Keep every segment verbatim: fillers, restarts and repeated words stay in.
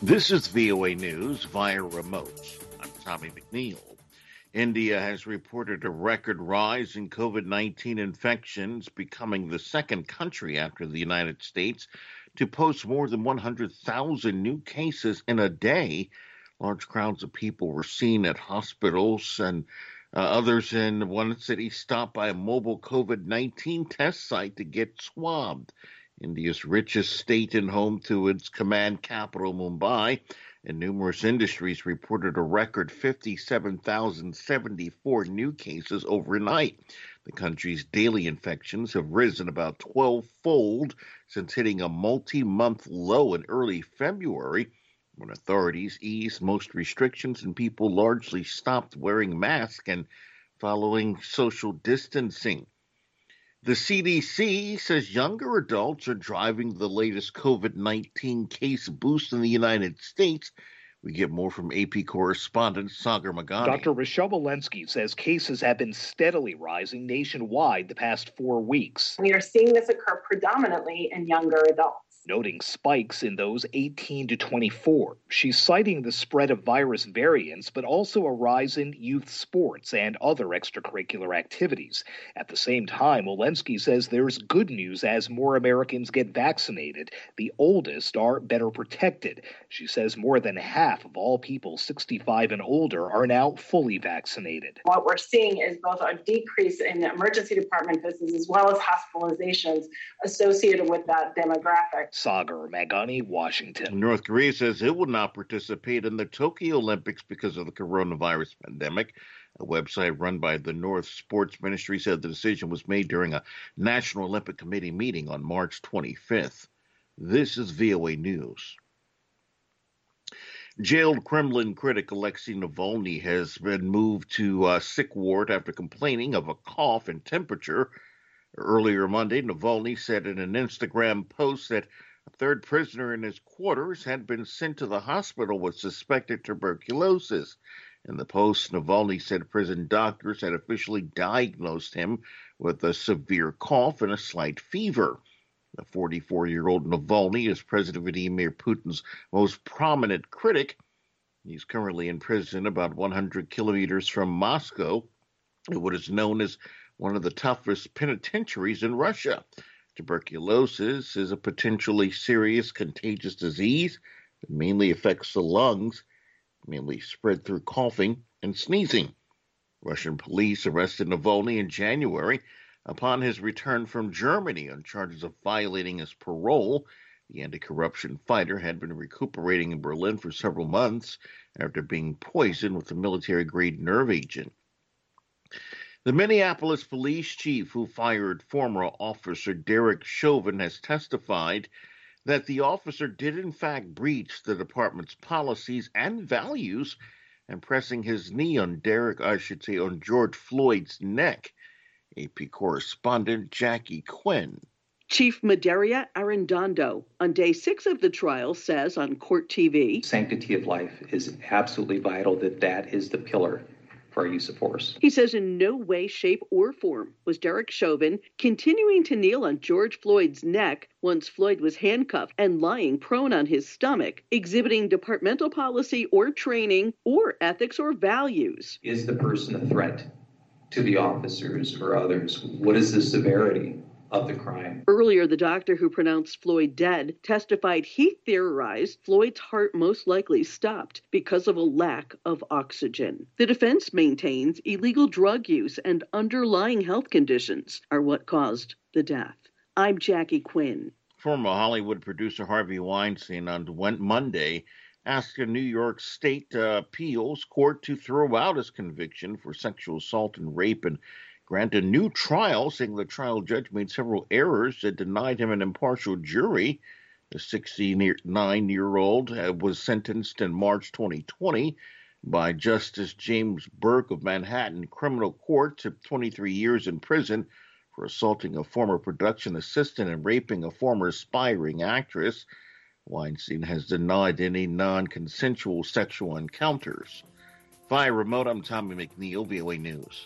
This is V O A News via remote. I'm Tommy McNeil. India has reported a record rise in COVID nineteen infections, becoming the second country after the United States to post more than one hundred thousand new cases in a day. Large crowds of people were seen at hospitals, and uh, others in one city stopped by a mobile COVID nineteen test site to get swabbed. India's richest state and home to its command capital, Mumbai, and numerous industries reported a record fifty-seven thousand seventy-four new cases overnight. The country's daily infections have risen about twelve-fold since hitting a multi-month low in early February, when authorities eased most restrictions and people largely stopped wearing masks and following social distancing. The C D C says younger adults are driving the latest COVID nineteen case boost in the United States. We get more from A P correspondent Sagar Magani. Doctor Rochelle Walensky says cases have been steadily rising nationwide the past four weeks. We are seeing this occur predominantly in younger adults, noting spikes in those eighteen to twenty-four. She's citing the spread of virus variants, but also a rise in youth sports and other extracurricular activities. At the same time, Walensky says there's good news as more Americans get vaccinated. The oldest are better protected. She says more than half of all people sixty-five and older are now fully vaccinated. What we're seeing is both a decrease in emergency department visits as well as hospitalizations associated with that demographic. Sagar Magani, Washington. North Korea says it will not participate in the Tokyo Olympics because of the coronavirus pandemic. A website run by the North Sports Ministry said the decision was made during a National Olympic Committee meeting on March twenty-fifth. This is V O A News. Jailed Kremlin critic Alexei Navalny has been moved to a sick ward after complaining of a cough and temperature. Earlier Monday, Navalny said in an Instagram post that a third prisoner in his quarters had been sent to the hospital with suspected tuberculosis. In the post, Navalny said prison doctors had officially diagnosed him with a severe cough and a slight fever. The forty-four-year-old Navalny is President Vladimir Putin's most prominent critic. He's currently in prison about one hundred kilometers from Moscow, in what is known as one of the toughest penitentiaries in Russia. Tuberculosis is a potentially serious contagious disease that mainly affects the lungs, mainly spread through coughing and sneezing. Russian police arrested Navalny in January upon his return from Germany on charges of violating his parole. The anti-corruption fighter had been recuperating in Berlin for several months after being poisoned with a military-grade nerve agent. The Minneapolis police chief who fired former officer Derek Chauvin has testified that the officer did in fact breach the department's policies and values, and pressing his knee on Derek, I should say, on George Floyd's neck. A P correspondent Jackie Quinn. Chief Medaria Arredondo, on day six of the trial, says on Court T V, sanctity of life is absolutely vital, that that is the pillar for our use of force. He says in no way, shape, or form was Derek Chauvin continuing to kneel on George Floyd's neck once Floyd was handcuffed and lying prone on his stomach, exhibiting departmental policy or training or ethics or values. Is the person a threat to the officers or others? What is the severity of the crime? Earlier, the doctor who pronounced Floyd dead testified he theorized Floyd's heart most likely stopped because of a lack of oxygen. The defense maintains illegal drug use and underlying health conditions are what caused the death. I'm Jackie Quinn. Former Hollywood producer Harvey Weinstein on Monday asked a New York State uh, appeals court to throw out his conviction for sexual assault and rape and grant a new trial, saying the trial judge made several errors that denied him an impartial jury. The sixty-nine-year-old was sentenced in March twenty twenty by Justice James Burke of Manhattan Criminal Court to twenty-three years in prison for assaulting a former production assistant and raping a former aspiring actress. Weinstein has denied any non-consensual sexual encounters. Via remote, I'm Tommy McNeil, V O A News.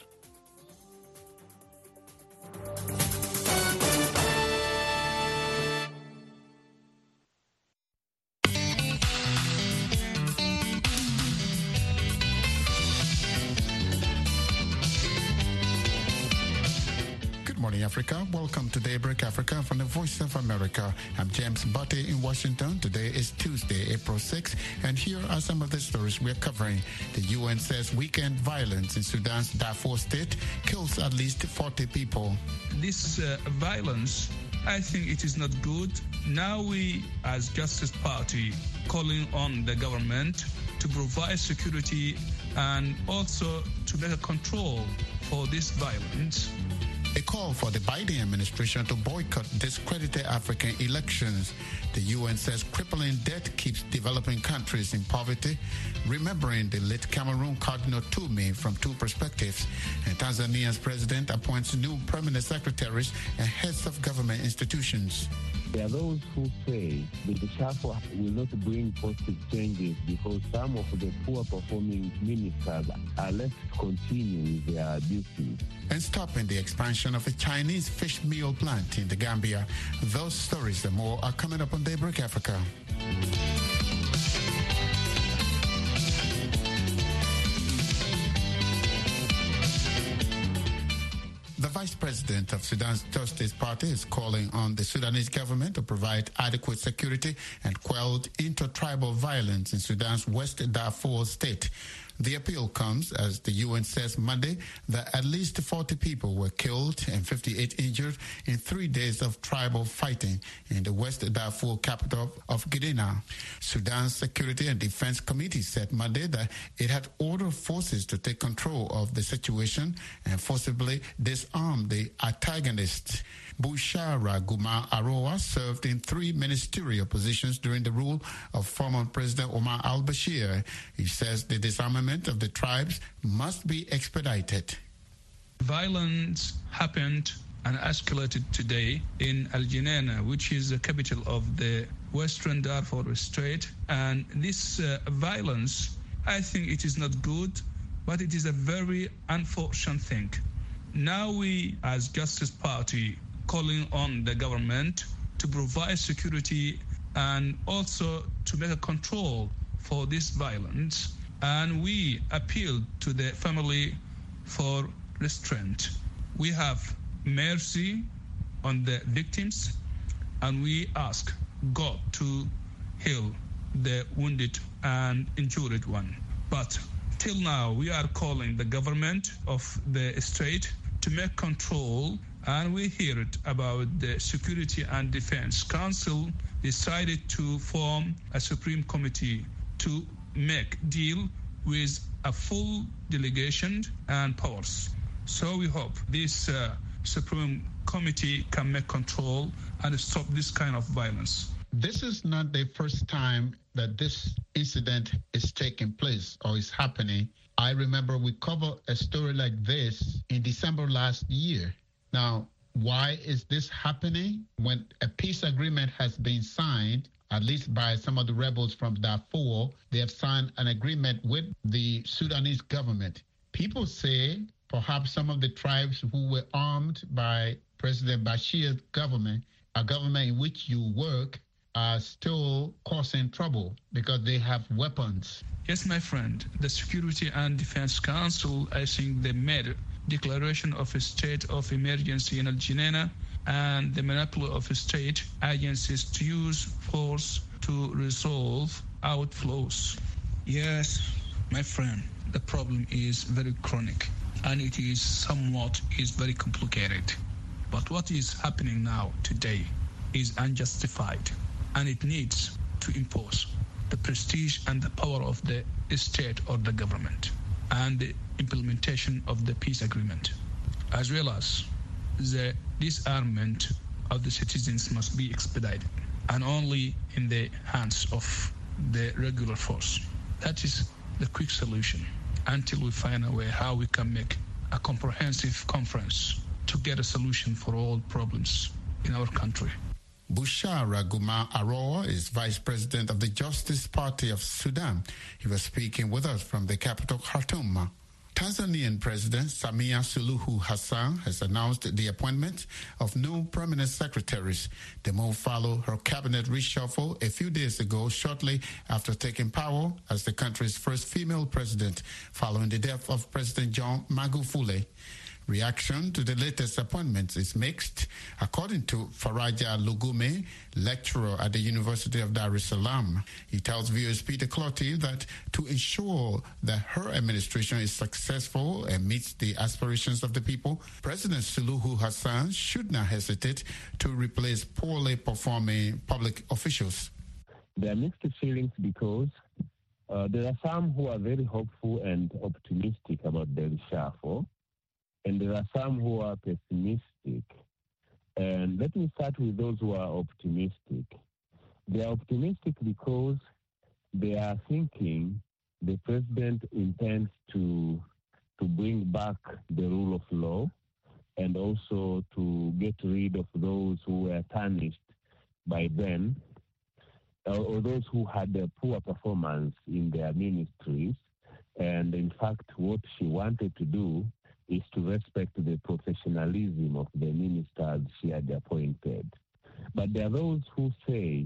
Africa. Welcome to Daybreak Africa from the Voice of America. I'm James Butte in Washington. Today is Tuesday, April sixth, and here are some of the stories we're covering. The U N says weekend violence in Sudan's Darfur state kills at least forty people. This uh, violence, I think it is not good. Now we, as Justice Party, calling on the government to provide security and also to make a control for this violence. A call for the Biden administration to boycott discredited African elections. The U N says crippling debt keeps developing countries in poverty, remembering the late Cameroon Cardinal Toumé from two perspectives. And Tanzania's president appoints new permanent secretaries and heads of government institutions. There are those who say the reshuffle will not bring positive changes because some of the poor performing ministers are left to continue with their duties. And stopping the expansion of a Chinese fish meal plant in the Gambia. Those stories and more are coming up on Daybreak Africa. The Vice President of Sudan's Justice Party is calling on the Sudanese government to provide adequate security and quell intertribal violence in Sudan's West Darfur state. The appeal comes as the U N says Monday that at least forty people were killed and fifty-eight injured in three days of tribal fighting in the West Darfur capital of Gedina. Sudan's Security and Defense Committee said Monday that it had ordered forces to take control of the situation and forcibly disarm the antagonists. Bushara Guma Aroa served in three ministerial positions during the rule of former President Omar al-Bashir. He says the disarmament of the tribes must be expedited. Violence happened and escalated today in Al Geneina, which is the capital of the Western Darfur state. And this uh, violence, I think it is not good, but it is a very unfortunate thing. Now we, as Justice Party, calling on the government to provide security and also to make a control for this violence. And we appeal to the family for restraint. We have mercy on the victims, and we ask God to heal the wounded and injured one. But till now, we are calling the government of the state to make control. And we hear it about the Security and Defense Council decided to form a Supreme Committee to make deal with a full delegation and powers. So we hope this uh, Supreme Committee can make control and stop this kind of violence. This is not the first time that this incident is taking place or is happening. I remember we covered a story like this in December last year. Now, why is this happening when a peace agreement has been signed, at least by some of the rebels from Darfur? They have signed an agreement with the Sudanese government. People say perhaps some of the tribes who were armed by President Bashir's government, a government in which you work, are still causing trouble because they have weapons. Yes, my friend, the Security and Defense Council, I think they made declaration of a state of emergency in Al Geneina and the monopoly of state agencies to use force to resolve outflows. Yes, my friend, the problem is very chronic and it is somewhat is very complicated. But what is happening now today is unjustified, and it needs to impose the prestige and the power of the state or the government and the implementation of the peace agreement, as well as the disarmament of the citizens must be expedited and only in the hands of the regular force. That is the quick solution until we find a way how we can make a comprehensive conference to get a solution for all problems in our country. Bushara Guma Aroa is Vice President of the Justice Party of Sudan. He was speaking with us from the capital, Khartoum. Tanzanian President Samia Suluhu Hassan has announced the appointment of new permanent secretaries. The move followed her cabinet reshuffle a few days ago, shortly after taking power as the country's first female president, following the death of President John Magufuli. Reaction to the latest appointments is mixed, according to Faraja Lugume, lecturer at the University of Dar es Salaam. He tells viewers Peter Clotty that to ensure that her administration is successful and meets the aspirations of the people, President Suluhu Hassan should not hesitate to replace poorly performing public officials. There are mixed feelings because uh, there are some who are very hopeful and optimistic about the reshuffle, and there are some who are pessimistic. And let me start with those who are optimistic. They are optimistic because they are thinking the president intends to to bring back the rule of law and also to get rid of those who were tarnished by then, or those who had a poor performance in their ministries. And in fact, what she wanted to do is to respect the professionalism of the ministers she had appointed. But there are those who say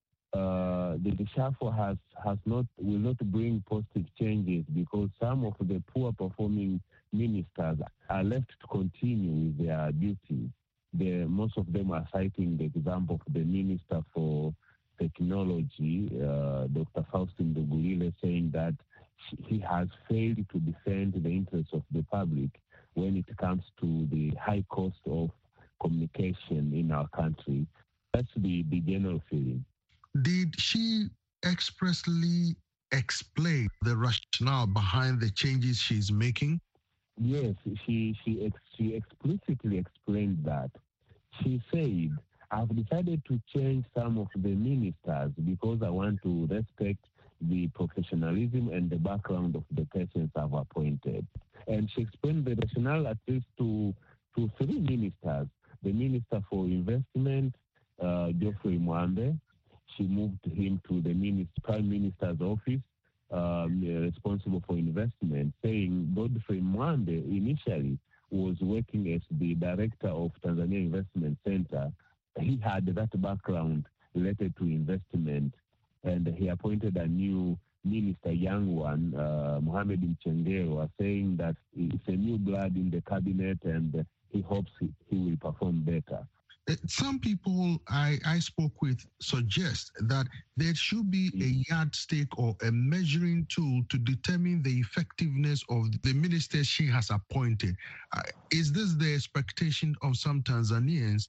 uh, the reshuffle has, has not, will not bring positive changes because some of the poor performing ministers are left to continue with their duties. The, most of them are citing the example of the Minister for Technology, uh, Doctor Faustin Ndugulile, saying that he has failed to defend the interests of the public when it comes to the high cost of communication in our country. That's the, the general feeling. Did she expressly explain the rationale behind the changes she's making? Yes, she she ex, she explicitly explained that. She said, I've decided to change some of the ministers because I want to respect the professionalism and the background of the persons I've appointed. And she explained the rationale at least to, to three ministers. The Minister for Investment, uh, Geoffrey Mwambe. She moved him to the minister, Prime Minister's office, um, responsible for investment, saying Godfrey Mwambe initially was working as the director of Tanzania Investment Center. He had that background related to investment, and he appointed a new minister, young one, uh, Mohamed Mchengerwa, saying that it's a new blood in the cabinet and he hopes he, he will perform better. Some people I, I spoke with suggest that there should be a yardstick or a measuring tool to determine the effectiveness of the ministers she has appointed. Uh, is this the expectation of some Tanzanians?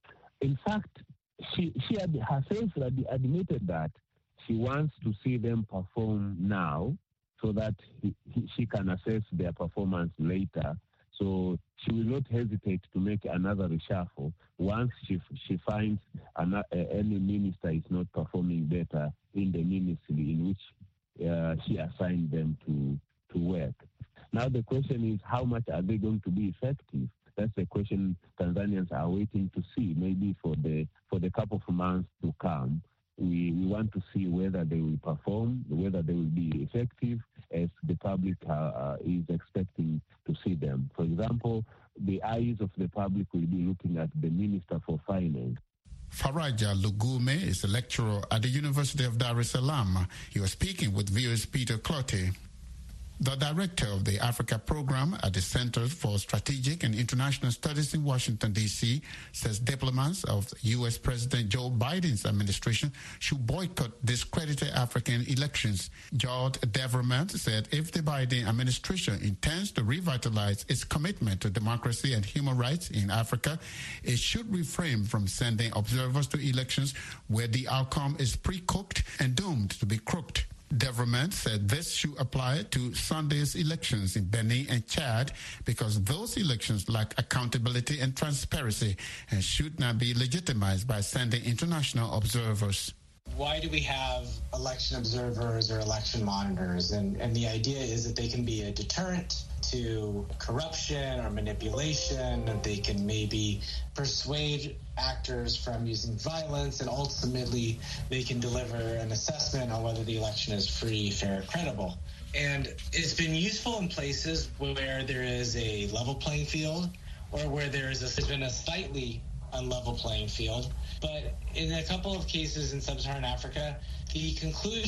In fact, she, she had herself admitted that she wants to see them perform now so that he, he, she can assess their performance later. So she will not hesitate to make another reshuffle once she she finds an, uh, any minister is not performing better in the ministry in which uh, she assigned them to, to work. Now the question is, how much are they going to be effective? That's the question Tanzanians are waiting to see, maybe for the for the couple of months to come. We, we want to see whether they will perform, whether they will be effective as the public uh, uh, is expecting to see them. For example, the eyes of the public will be looking at the Minister for Finance. Faraja Lugume is a lecturer at the University of Dar es Salaam. He was speaking with viewers Peter Clotty. The director of the Africa program at the Center for Strategic and International Studies in Washington, D C, says diplomats of U S President Joe Biden's administration should boycott discredited African elections. George Deverment said if the Biden administration intends to revitalize its commitment to democracy and human rights in Africa, it should refrain from sending observers to elections where the outcome is pre-cooked and doomed to be crooked. Deverment said this should apply to Sunday's elections in Benin and Chad because those elections lack accountability and transparency and should not be legitimized by sending international observers. Why do we have election observers or election monitors? And, and the idea is that they can be a deterrent to corruption or manipulation. They can maybe persuade actors from using violence, and ultimately they can deliver an assessment on whether the election is free, fair, credible. And it's been useful in places where there is a level playing field or where there is a, there's been a slightly unlevel playing field. But in a couple of cases in sub-Saharan Africa, the conclusion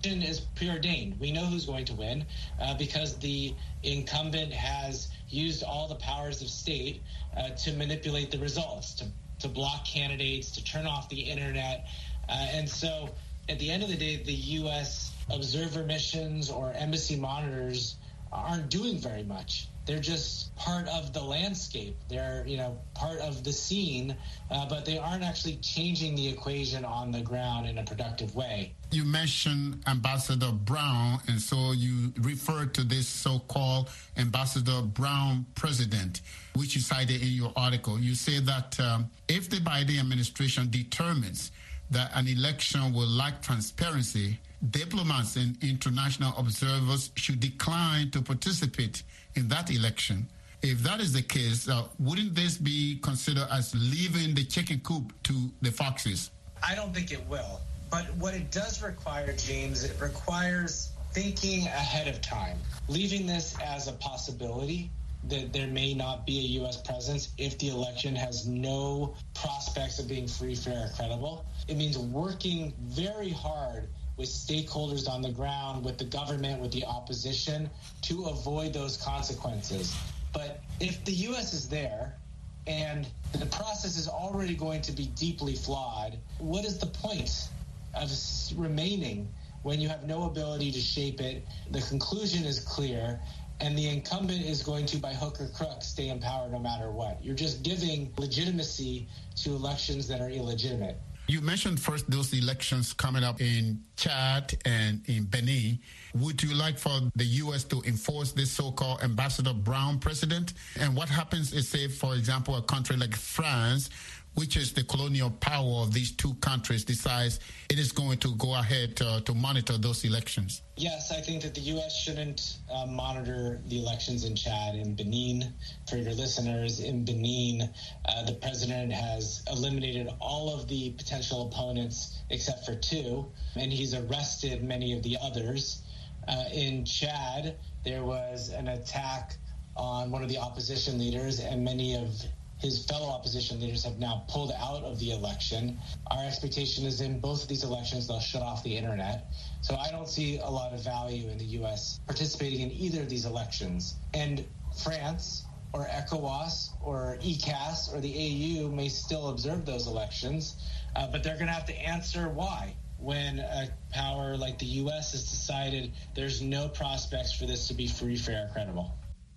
is preordained. We know who's going to win uh, because the incumbent has used all the powers of state uh, to manipulate the results, to, to block candidates, to turn off the internet. Uh, and so at the end of the day, the U S observer missions or embassy monitors aren't doing very much. They're just part of the landscape. They're, you know, part of the scene, uh, but they aren't actually changing the equation on the ground in a productive way. You mentioned Ambassador Brown, and so you referred to this so-called Ambassador Brown president, which you cited in your article. You say that um, if the Biden administration determines that an election will lack transparency, diplomats and international observers should decline to participate in that election. If that is the case, uh, wouldn't this be considered as leaving the chicken coop to the foxes? I don't think it will. But what it does require, James, it requires thinking ahead of time, leaving this as a possibility that there may not be a U S presence if the election has no prospects of being free, fair, or credible. It means working very hard with stakeholders on the ground, with the government, with the opposition, to avoid those consequences. But if the U S is there and the process is already going to be deeply flawed, what is the point of remaining when you have no ability to shape it? The conclusion is clear, and the incumbent is going to, by hook or crook, stay in power no matter what. You're just giving legitimacy to elections that are illegitimate. You mentioned first those elections coming up in Chad and in Benin. Would you like for the U S to enforce this so-called Ambassador Brown precedent? And what happens is, say, for example, a country like France, which is the colonial power of these two countries, decides it is going to go ahead uh, to monitor those elections? Yes, I think that the U S shouldn't uh, monitor the elections in Chad and Benin. For your listeners, in Benin, uh, the president has eliminated all of the potential opponents except for two, and he's arrested many of the others. Uh, in Chad, there was an attack on one of the opposition leaders, and many of his fellow opposition leaders have now pulled out of the election. Our expectation is in both of these elections, they'll shut off the internet. So I don't see a lot of value in the U S participating in either of these elections. And France or ECOWAS or E C A S or the A U may still observe those elections, uh, but they're going to have to answer why. When a power like the U S has decided there's no prospects for this to be free, fair, credible.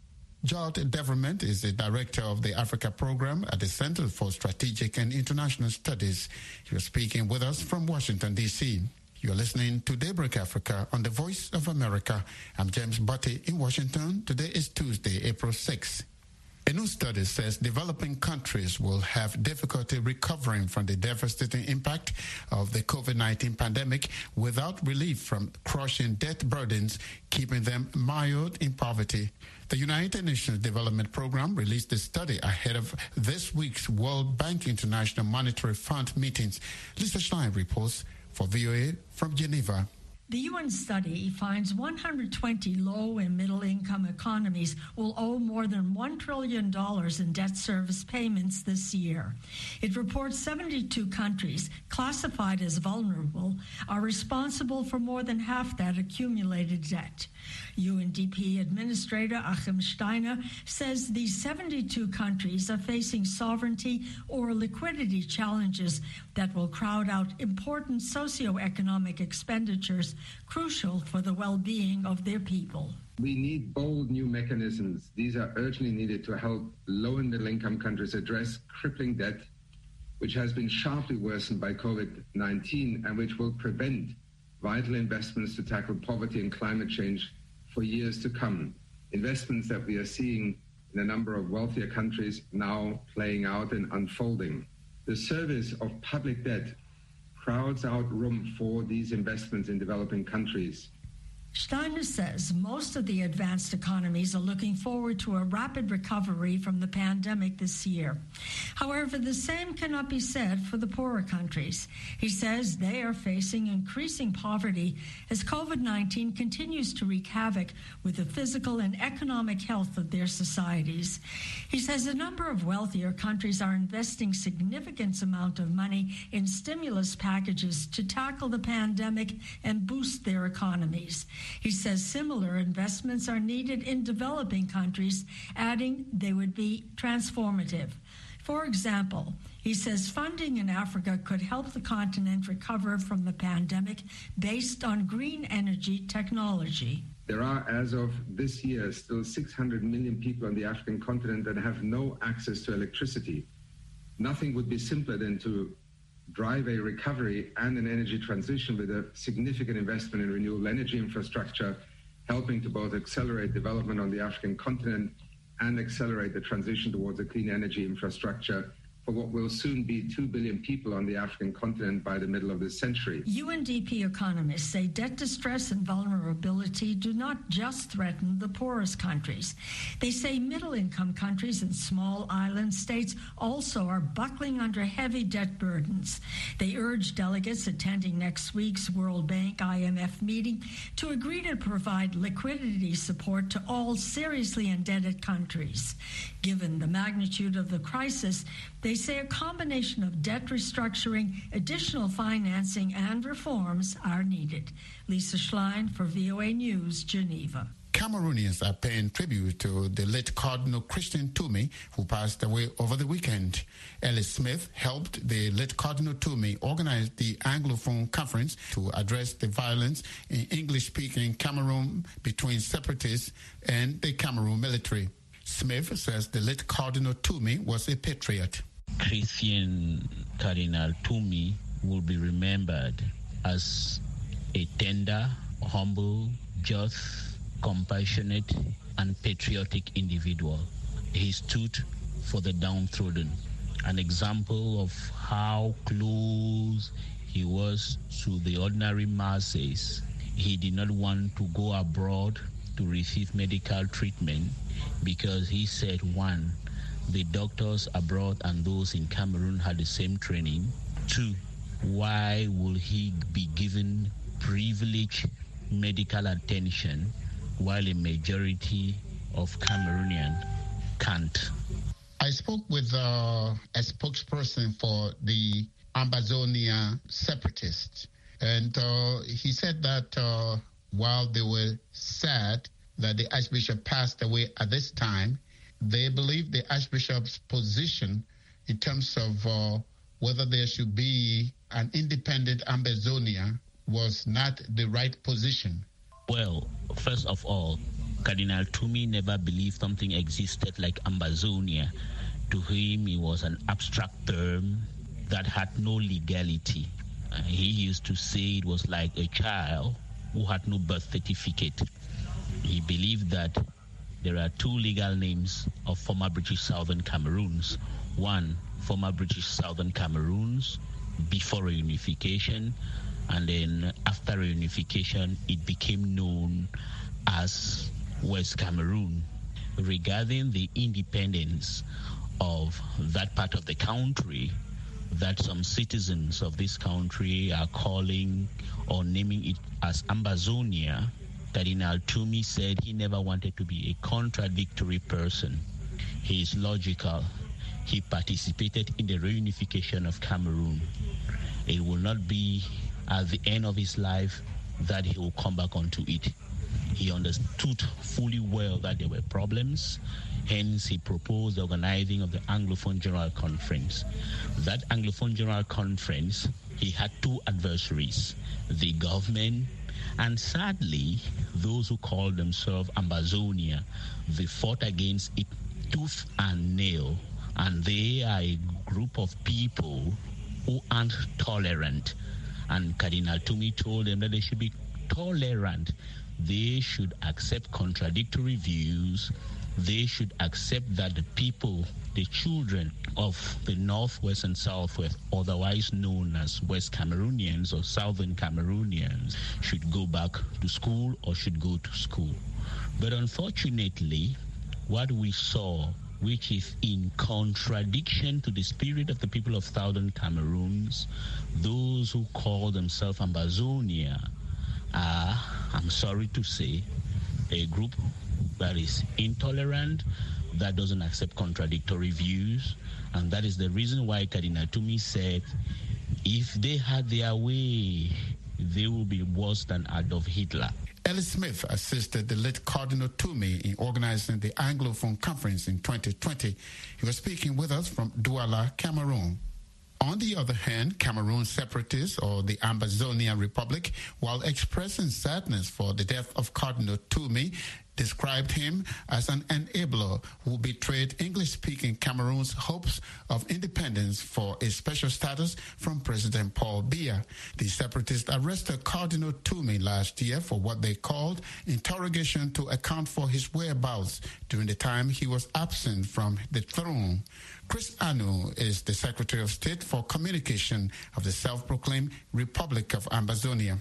Jalt Deverment is the director of the Africa program at the Center for Strategic and International Studies. He was speaking with us from Washington, D C You're listening to Daybreak Africa on the Voice of America. I'm James Butty in Washington. Today is Tuesday, April sixth. A new study says developing countries will have difficulty recovering from the devastating impact of the COVID nineteen pandemic without relief from crushing debt burdens, keeping them mired in poverty. The United Nations Development Program released a study ahead of this week's World Bank International Monetary Fund meetings. Lisa Schlein reports for V O A from Geneva. The U N study finds one hundred twenty low- and middle-income economies will owe more than one trillion dollars in debt service payments this year. It reports seventy-two countries classified as vulnerable are responsible for more than half that accumulated debt. U N D P Administrator Achim Steiner says these seventy-two countries are facing sovereignty or liquidity challenges that will crowd out important socioeconomic expenditures crucial for the well-being of their people. We need bold new mechanisms. These are urgently needed to help low and middle-income countries address crippling debt, which has been sharply worsened by COVID nineteen and which will prevent vital investments to tackle poverty and climate change for years to come. Investments that we are seeing in a number of wealthier countries now playing out and unfolding. The service of public debt crowds out room for these investments in developing countries. Steiner says most of the advanced economies are looking forward to a rapid recovery from the pandemic this year. However, the same cannot be said for the poorer countries. He says they are facing increasing poverty as COVID nineteen continues to wreak havoc with the physical and economic health of their societies. He says a number of wealthier countries are investing significant amount of money in stimulus packages to tackle the pandemic and boost their economies. He says similar investments are needed in developing countries, adding they would be transformative. For example, he says funding in Africa could help the continent recover from the pandemic based on green energy technology. There are, as of this year, still six hundred million people on the African continent that have no access to electricity. Nothing would be simpler than to drive a recovery and an energy transition with a significant investment in renewable energy infrastructure, helping to both accelerate development on the African continent and accelerate the transition towards a clean energy infrastructure for what will soon be two billion people on the African continent by the middle of this century. U N D P economists say debt distress and vulnerability do not just threaten the poorest countries. They say middle-income countries and small island states also are buckling under heavy debt burdens. They urge delegates attending next week's World Bank I M F meeting to agree to provide liquidity support to all seriously indebted countries. Given the magnitude of the crisis, they say a combination of debt restructuring, additional financing, and reforms are needed. Lisa Schlein for V O A News, Geneva. Cameroonians are paying tribute to the late Cardinal Christian Toomey, who passed away over the weekend. Ellis Smith helped the late Cardinal Toomey organize the Anglophone Conference to address the violence in English-speaking Cameroon between separatists and the Cameroon military. Smith says the late Cardinal Toomey was a patriot. Christian Cardinal Toomey will be remembered as a tender, humble, just, compassionate, and patriotic individual. He stood for the downtrodden, an example of how close he was to the ordinary masses. He did not want to go abroad to receive medical treatment because he said, one, the doctors abroad and those in Cameroon had the same training. Two, why will he be given privileged medical attention while a majority of Cameroonians can't? I spoke with uh, a spokesperson for the Ambazonia separatists, and uh, he said that uh, while they were sad that the Archbishop passed away at this time, they believe the Archbishop's position in terms of uh, whether there should be an independent Ambazonia was not the right position. Well, first of all, Cardinal Toomey never believed something existed like Ambazonia. To him, it was an abstract term that had no legality. Uh, he used to say it was like a child who had no birth certificate. He believed that there are two legal names of former British Southern Cameroons. One, former British Southern Cameroons before reunification, and then after reunification, it became known as West Cameroon. Regarding the independence of that part of the country that some citizens of this country are calling or naming it as Ambazonia, Cardinal Toomey said he never wanted to be a contradictory person. He is logical. He participated in the reunification of Cameroon. It will not be at the end of his life that he will come back onto it. He understood fully well that there were problems. Hence, he proposed the organizing of the Anglophone General Conference. That Anglophone General Conference, he had two adversaries, the government, and sadly, those who called themselves Ambazonia. They fought against it tooth and nail, and they are a group of people who aren't tolerant. And Cardinal Toomey told them that they should be tolerant. They should accept contradictory views. they should accept that the people, the children of the Northwest and Southwest, otherwise known as West Cameroonians or Southern Cameroonians, should go back to school or should go to school. But unfortunately, what we saw, which is in contradiction to the spirit of the people of Southern Cameroons, those who call themselves Ambazonia are, I'm sorry to say, a group that is intolerant, that doesn't accept contradictory views, and that is the reason why Cardinal Twomey said, if they had their way, they will be worse than Adolf Hitler. Ellie Smith assisted the late Cardinal Twomey in organizing the Anglophone Conference in twenty twenty. He was speaking with us from Douala, Cameroon. On the other hand, Cameroon separatists, or the Ambazonian Republic, while expressing sadness for the death of Cardinal Twomey, described him as an enabler who betrayed English-speaking Cameroon's hopes of independence for a special status from President Paul Biya. The separatists arrested Cardinal Twomey last year for what they called interrogation to account for his whereabouts during the time he was absent from the throne. Chris Anu is the Secretary of State for Communication of the self-proclaimed Republic of Ambazonia.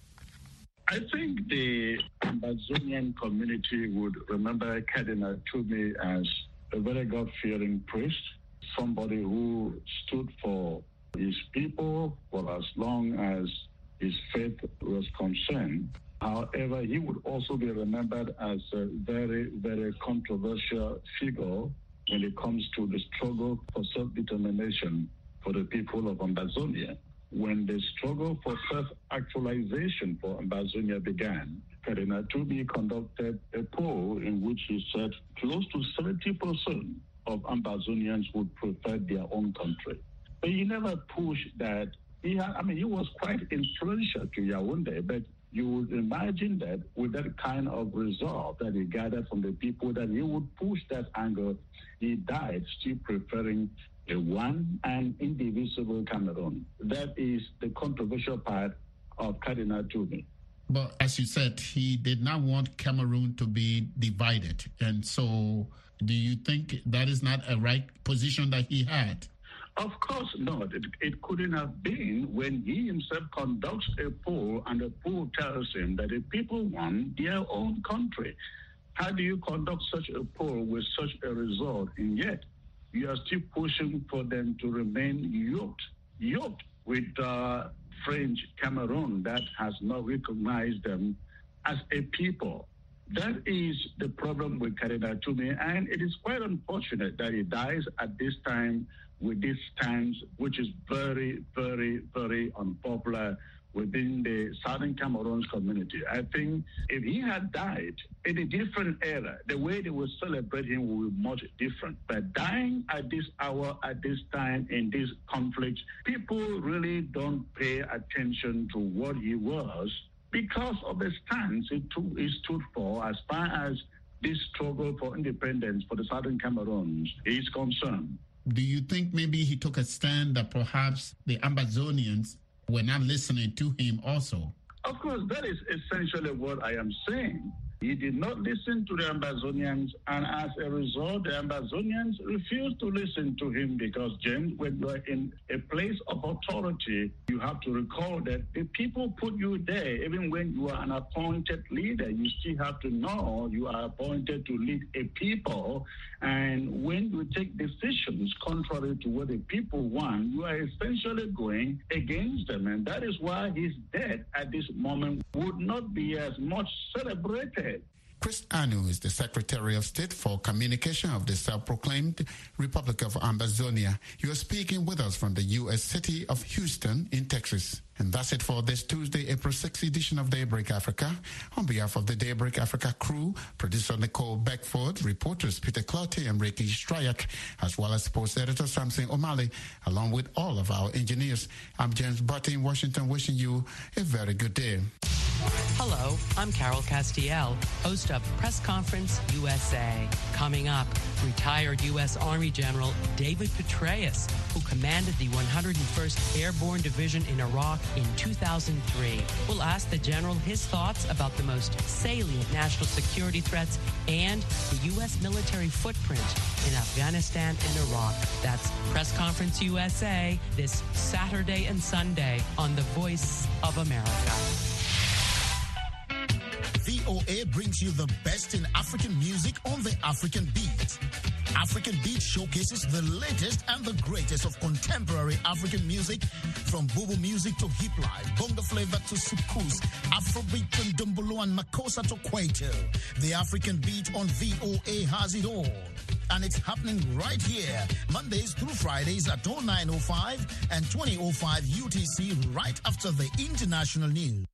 I think the Ambazonian community would remember Cardinal Twomey as a very God-fearing priest, somebody who stood for his people for as long as his faith was concerned. However, he would also be remembered as a very, very controversial figure when it comes to the struggle for self-determination for the people of Ambazonia. When the struggle for self-actualization for Ambazonia began, Cardinal Twomey conducted a poll in which he said close to seventy percent of Ambazonians would prefer their own country. But he never pushed that. He had, I mean, he was quite influential to Yaoundé, but you would imagine that with that kind of resolve that he gathered from the people, that he would push that angle. He died still preferring a one and indivisible Cameroon. That is the controversial part of Cardinal Twomey. But as you said, he did not want Cameroon to be divided. And so do you think that is not a right position that he had? Of course not. It, it couldn't have been when he himself conducts a poll and the poll tells him that the people want their own country. How do you conduct such a poll with such a result? And yet, you are still pushing for them to remain yoked, yoked with uh, French Cameroon that has not recognized them as a people. That is the problem with Cardinal Twomey, and it is quite unfortunate that he dies at this time with this stance, which is very, very, very unpopular within the Southern Cameroon's community. I think if he had died in a different era, the way they would celebrate him would be much different. But dying at this hour, at this time, in this conflict, people really don't pay attention to what he was because of the stance he, took, he stood for as far as this struggle for independence for the Southern Cameroons is concerned. Do you think maybe he took a stand that perhaps the Ambazonians were not listening to him also? Of course, that is essentially what I am saying. He did not listen to the Ambazonians, and as a result, the Ambazonians refused to listen to him because, James, when you are in a place of authority, you have to recall that the people put you there. Even when you are an appointed leader, you still have to know you are appointed to lead a people. And when you take decisions contrary to what the people want, you are essentially going against them. And that is why his death at this moment would not be as much celebrated. Chris Anu is the Secretary of State for Communication of the self-proclaimed Republic of Ambazonia. You are speaking with us from the U S city of Houston in Texas. And that's it for this Tuesday, April sixth edition of Daybreak Africa. On behalf of the Daybreak Africa crew, producer Nicole Beckford, reporters Peter Clottey and Ricky Stryak, as well as sports editor Samson O'Malley, along with all of our engineers, I'm James Butty in Washington, wishing you a very good day. Hello, I'm Carol Castiel, host of Press Conference U S A. Coming up, retired U S Army General David Petraeus, who commanded the one hundred first Airborne Division in Iraq in two thousand three. We'll ask the general his thoughts about the most salient national security threats and the U S military footprint in Afghanistan and Iraq. That's Press Conference U S A this Saturday and Sunday on The Voice of America. V O A brings you the best in African music on the African Beat. African Beat showcases the latest and the greatest of contemporary African music, from Bobo music to hip life, bongo flavor to soukous, Afrobeat to Dumbolo and Makossa to Kwaito. The African Beat on V O A has it all. And it's happening right here, Mondays through Fridays at oh nine oh five and twenty oh five U T C, right after the international news.